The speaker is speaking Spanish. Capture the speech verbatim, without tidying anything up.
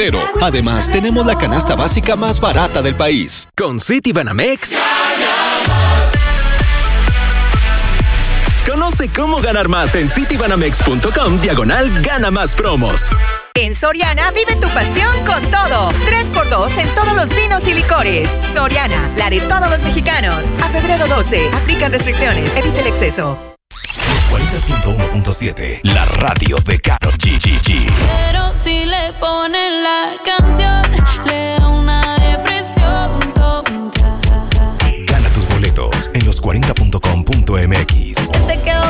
febrero. Además, tenemos la canasta básica más barata del país. Con Citibanamex. Conoce cómo ganar más en citibanamex.com diagonal gana más promos. En Soriana vive tu pasión con todo. tres por dos en todos los vinos y licores. Soriana, la de todos los mexicanos. A febrero doce, aplican restricciones, evita el exceso. Los cuarenta punto uno punto siete, la radio de Karol G. G, G.